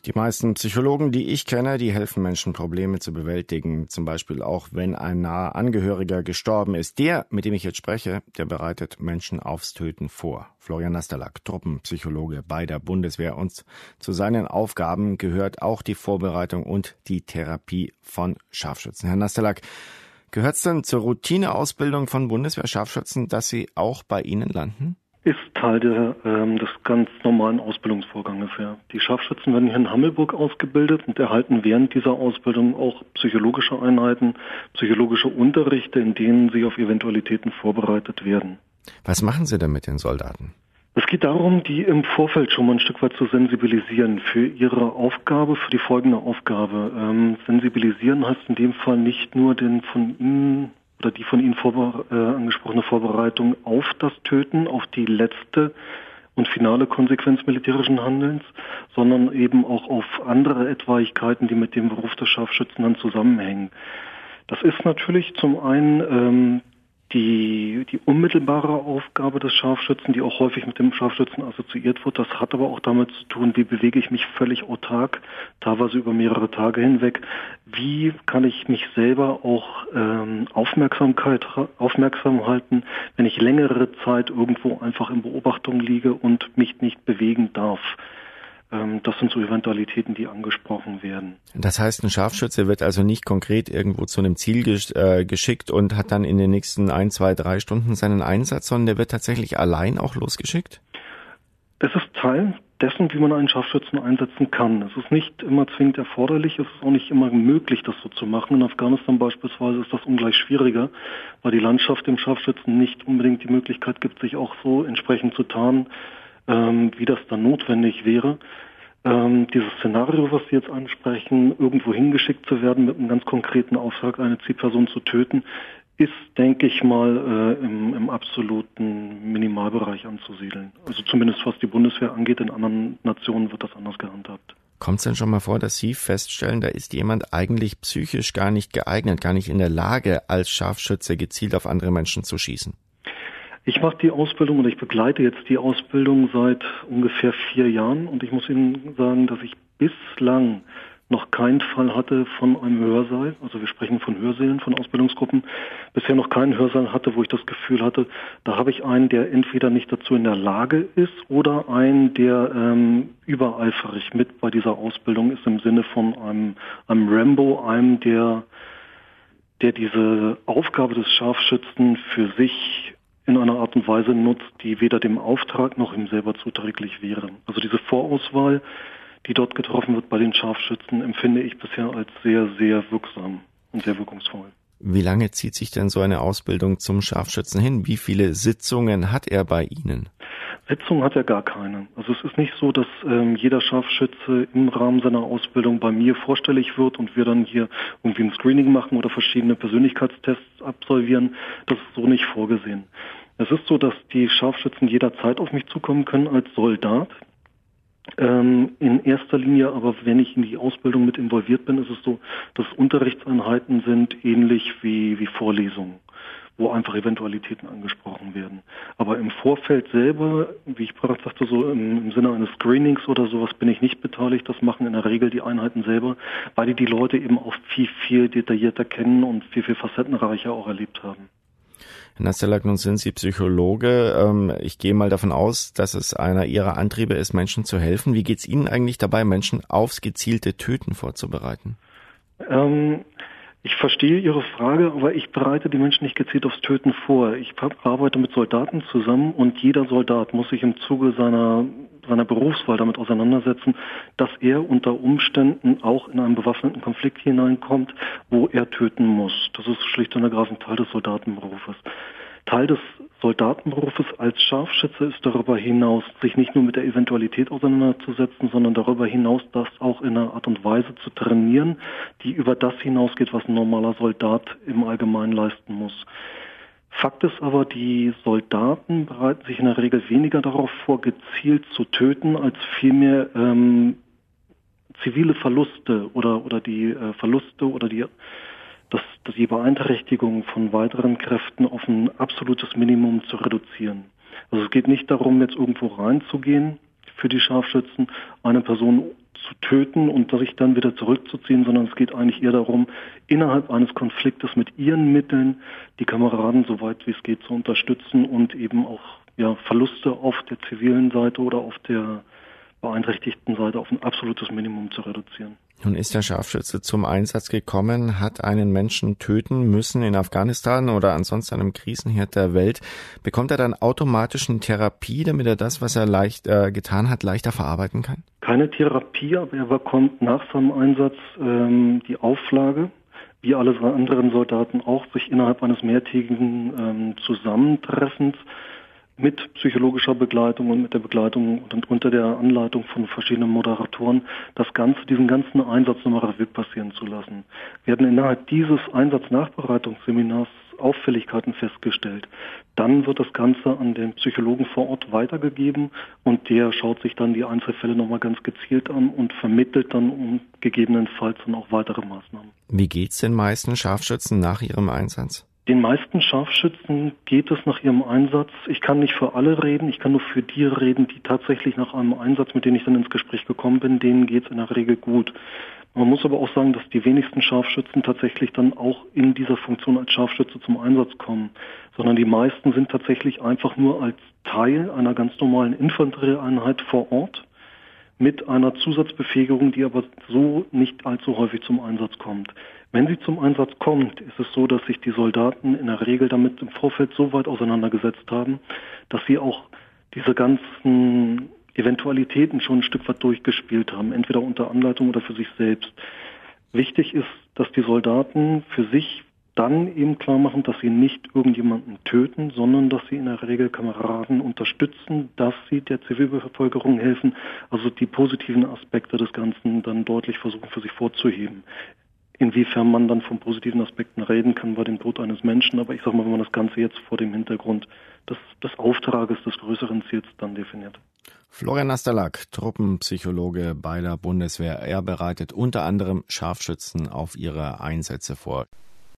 Die meisten Psychologen, die ich kenne, die helfen Menschen, Probleme zu bewältigen. Zum Beispiel auch, wenn ein naher Angehöriger gestorben ist. Der, mit dem ich jetzt spreche, der bereitet Menschen aufs Töten vor. Florian Nasterlack, Truppenpsychologe bei der Bundeswehr. Und zu seinen Aufgaben gehört auch die Vorbereitung und die Therapie von Scharfschützen. Herr Nasterlack, gehört es denn zur Routineausbildung von Bundeswehr-Scharfschützen, dass sie auch bei Ihnen landen? Ist Teil des ganz normalen Ausbildungsvorganges, ja. Die Scharfschützen werden hier in Hammelburg ausgebildet und erhalten während dieser Ausbildung auch psychologische Einheiten, psychologische Unterrichte, in denen sie auf Eventualitäten vorbereitet werden. Was machen Sie denn mit den Soldaten? Es geht darum, die im Vorfeld schon mal ein Stück weit zu sensibilisieren für ihre Aufgabe, für die folgende Aufgabe. Sensibilisieren heißt in dem Fall nicht nur den von Ihnen oder die von Ihnen angesprochene Vorbereitung auf das Töten, auf die letzte und finale Konsequenz militärischen Handelns, sondern eben auch auf andere Etwaigkeiten, die mit dem Beruf des Scharfschützen dann zusammenhängen. Das ist natürlich zum einen die unmittelbare Aufgabe des Scharfschützen, die auch häufig mit dem Scharfschützen assoziiert wird. Das hat aber auch damit zu tun, wie bewege ich mich völlig autark, teilweise über mehrere Tage hinweg. Wie kann ich mich selber auch aufmerksam halten, wenn ich längere Zeit irgendwo einfach in Beobachtung liege und mich nicht bewegen darf. Das sind so Eventualitäten, die angesprochen werden. Das heißt, ein Scharfschütze wird also nicht konkret irgendwo zu einem Ziel geschickt und hat dann in den nächsten 1, 2, 3 Stunden seinen Einsatz, sondern der wird tatsächlich allein auch losgeschickt? Es ist Teil dessen, wie man einen Scharfschützen einsetzen kann. Es ist nicht immer zwingend erforderlich, es ist auch nicht immer möglich, das so zu machen. In Afghanistan beispielsweise ist das ungleich schwieriger, weil die Landschaft dem Scharfschützen nicht unbedingt die Möglichkeit gibt, sich auch so entsprechend zu tarnen, wie das dann notwendig wäre. Dieses Szenario, was Sie jetzt ansprechen, irgendwo hingeschickt zu werden mit einem ganz konkreten Auftrag, eine Zielperson zu töten, ist, denke ich mal, im absoluten Minimalbereich anzusiedeln. Also zumindest was die Bundeswehr angeht, in anderen Nationen wird das anders gehandhabt. Kommt es denn schon mal vor, dass Sie feststellen, da ist jemand eigentlich psychisch gar nicht geeignet, gar nicht in der Lage, als Scharfschütze gezielt auf andere Menschen zu schießen? Ich mache die Ausbildung oder ich begleite jetzt die Ausbildung seit ungefähr 4 Jahren und ich muss Ihnen sagen, dass ich bislang noch keinen Fall hatte von einem Hörsaal, also wir sprechen von Hörsälen, von Ausbildungsgruppen, bisher noch keinen Hörsaal hatte, wo ich das Gefühl hatte, da habe ich einen, der entweder nicht dazu in der Lage ist oder einen, der übereiferig mit bei dieser Ausbildung ist, im Sinne von einem Rambo, einem, der diese Aufgabe des Scharfschützen für sich in einer Art und Weise nutzt, die weder dem Auftrag noch ihm selber zuträglich wäre. Also diese Vorauswahl, die dort getroffen wird bei den Scharfschützen, empfinde ich bisher als sehr, sehr wirksam und sehr wirkungsvoll. Wie lange zieht sich denn so eine Ausbildung zum Scharfschützen hin? Wie viele Sitzungen hat er bei Ihnen? Sitzungen hat er gar keine. Also es ist nicht so, dass jeder Scharfschütze im Rahmen seiner Ausbildung bei mir vorstellig wird und wir dann hier irgendwie ein Screening machen oder verschiedene Persönlichkeitstests absolvieren. Das ist so nicht vorgesehen. Es ist so, dass die Scharfschützen jederzeit auf mich zukommen können als Soldat. In erster Linie aber, wenn ich in die Ausbildung mit involviert bin, ist es so, dass Unterrichtseinheiten sind ähnlich wie Vorlesungen, wo einfach Eventualitäten angesprochen werden. Aber im Vorfeld selber, wie ich bereits sagte, so im Sinne eines Screenings oder sowas bin ich nicht beteiligt. Das machen in der Regel die Einheiten selber, weil die Leute eben auch viel detaillierter kennen und viel facettenreicher auch erlebt haben. Herr Nasterlack, nun sind Sie Psychologe. Ich gehe mal davon aus, dass es einer Ihrer Antriebe ist, Menschen zu helfen. Wie geht es Ihnen eigentlich dabei, Menschen aufs gezielte Töten vorzubereiten? Ich verstehe Ihre Frage, aber ich bereite die Menschen nicht gezielt aufs Töten vor. Ich arbeite mit Soldaten zusammen und jeder Soldat muss sich im Zuge seiner Berufswahl damit auseinandersetzen, dass er unter Umständen auch in einen bewaffneten Konflikt hineinkommt, wo er töten muss. Das ist schlicht und ergreifend Teil des Soldatenberufes. Teil des Soldatenberufes als Scharfschütze ist darüber hinaus, sich nicht nur mit der Eventualität auseinanderzusetzen, sondern darüber hinaus, das auch in einer Art und Weise zu trainieren, die über das hinausgeht, was ein normaler Soldat im Allgemeinen leisten muss. Fakt ist aber, die Soldaten bereiten sich in der Regel weniger darauf vor, gezielt zu töten, als vielmehr zivile Verluste oder die Verluste oder die Beeinträchtigung von weiteren Kräften auf ein absolutes Minimum zu reduzieren. Also es geht nicht darum, jetzt irgendwo reinzugehen für die Scharfschützen, eine Person zu töten und sich dann wieder zurückzuziehen, sondern es geht eigentlich eher darum, innerhalb eines Konfliktes mit ihren Mitteln die Kameraden so weit wie es geht zu unterstützen und eben auch Verluste auf der zivilen Seite oder auf der beeinträchtigten Seite auf ein absolutes Minimum zu reduzieren. Nun ist der Scharfschütze zum Einsatz gekommen, hat einen Menschen töten müssen in Afghanistan oder ansonsten einem Krisenherd der Welt. Bekommt er dann automatisch eine Therapie, damit er das, was er getan hat, leichter verarbeiten kann? Keine Therapie, aber er bekommt nach seinem Einsatz die Auflage, wie alle anderen Soldaten auch, sich innerhalb eines mehrtägigen Zusammentreffens mit psychologischer Begleitung und mit der Begleitung und unter der Anleitung von verschiedenen Moderatoren diesen ganzen Einsatz nochmal Revue passieren zu lassen. Wir hatten innerhalb dieses Einsatznachbereitungsseminars Auffälligkeiten festgestellt. Dann wird das Ganze an den Psychologen vor Ort weitergegeben und der schaut sich dann die Einzelfälle nochmal ganz gezielt an und vermittelt dann gegebenenfalls dann auch weitere Maßnahmen. Wie geht's den meisten Scharfschützen nach ihrem Einsatz? Den meisten Scharfschützen geht es nach ihrem Einsatz. Ich kann nicht für alle reden, ich kann nur für die reden, die tatsächlich nach einem Einsatz, mit denen ich dann ins Gespräch gekommen bin, denen geht es in der Regel gut. Man muss aber auch sagen, dass die wenigsten Scharfschützen tatsächlich dann auch in dieser Funktion als Scharfschütze zum Einsatz kommen, sondern die meisten sind tatsächlich einfach nur als Teil einer ganz normalen Infanterieeinheit vor Ort mit einer Zusatzbefähigung, die aber so nicht allzu häufig zum Einsatz kommt. Wenn sie zum Einsatz kommt, ist es so, dass sich die Soldaten in der Regel damit im Vorfeld so weit auseinandergesetzt haben, dass sie auch diese ganzen Eventualitäten schon ein Stück weit durchgespielt haben, entweder unter Anleitung oder für sich selbst. Wichtig ist, dass die Soldaten für sich dann eben klar machen, dass sie nicht irgendjemanden töten, sondern dass sie in der Regel Kameraden unterstützen, dass sie der Zivilbevölkerung helfen, also die positiven Aspekte des Ganzen dann deutlich versuchen für sich vorzuheben. Inwiefern man dann von positiven Aspekten reden kann bei dem Tod eines Menschen, aber ich sage mal, wenn man das Ganze jetzt vor dem Hintergrund des Auftrages des größeren Ziels dann definiert. Florian Nasterlack, Truppenpsychologe bei der Bundeswehr. Er bereitet unter anderem Scharfschützen auf ihre Einsätze vor.